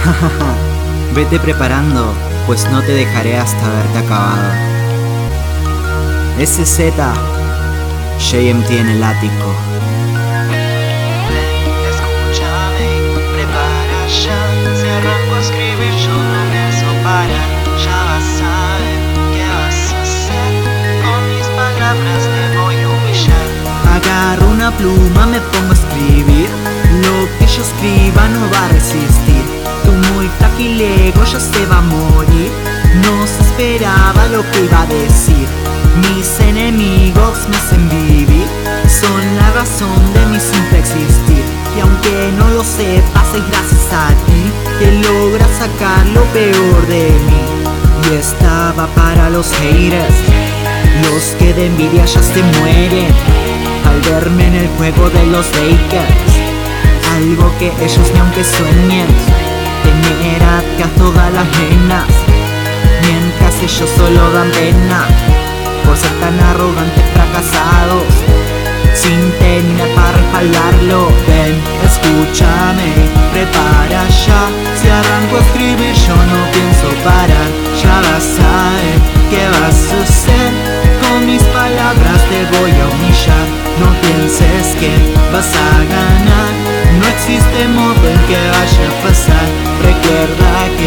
Vete preparando, pues no te dejaré hasta haberte acabado. SZ, JMT en el ático. Escúchame, prepara ya. Si arranco a escribir yo no pienso parar. Ya vas a ver qué vas a hacer. Con mis palabras te voy a humillar. Agarro una pluma, me pongo a escribir. Lo que yo escriba no va a resistir. Tu muy taquilego ya se va a morir. No se esperaba lo que iba a decir. Mis enemigos me hacen vivir. Son la razón de mi simple existir. Y aunque no lo sepas es gracias a ti que logras sacar lo peor de mí. Y estaba para los haters, los que de envidia ya se mueren al verme en el juego de los Lakers. Algo que ellos ni aunque sueñen, tener a todas las nenas, mientras ellos solo dan pena por ser tan arrogantes, fracasados, sin tener para respaldarlo. Ven, escúchame, prepara ya. Si arranco a escribir yo no pienso parar. Ya vas a ver qué vas a hacer. Con mis palabras te voy a humillar. No pienses que vas a ganar. No existe modo en que vaya a pasar. Recuerda que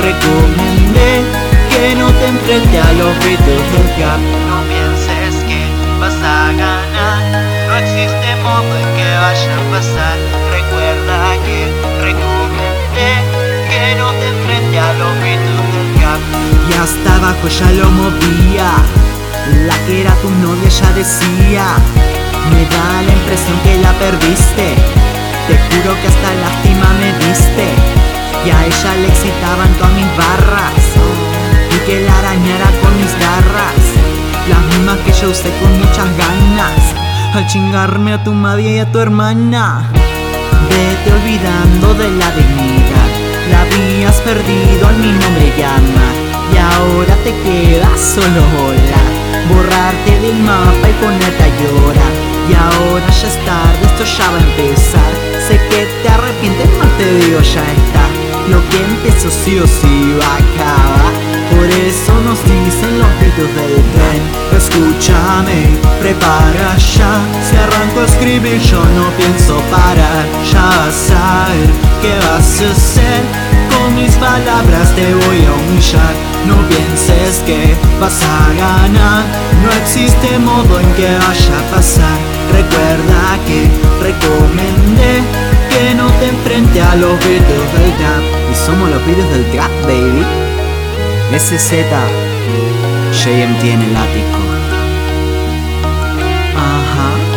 recomendé que no te enfrente a los gritos del cap. No pienses que vas a ganar. No existe modo en que vaya a pasar. Recuerda que recomendé que no te enfrente a los gritos del cap. Y hasta abajo ya lo movía. La que era tu novia ya decía: me da la impresión que la perdiste. Te juro que hasta lástima me diste. Y a ella le excitaban todas mis barras, y que la arañara con mis garras, las mismas que yo usé con muchas ganas al chingarme a tu madre y a tu hermana. Vete olvidando de la dignidad. La habías perdido al mi nombre llamar. Y ahora te quedas solo volar, borrarte del mapa y ponerte a llorar. Y ahora ya es tarde, esto ya va a empezar. Sé que te arrepientes, más te digo ya está. Lo que empezó sí o sí va a acabar. Por eso nos dicen los gritos del tren. Escúchame, prepara ya. Si arranco a escribir yo no pienso parar. Ya vas a ver qué vas a hacer. Con mis palabras te voy a humillar. No pienses que vas a ganar. No existe modo en que vaya a pasar. Recuerda que recomendé que no te enfrente a los gritos del trap. Y somos los gritos del trap, baby. SZ, JMT en el ático. Ajá.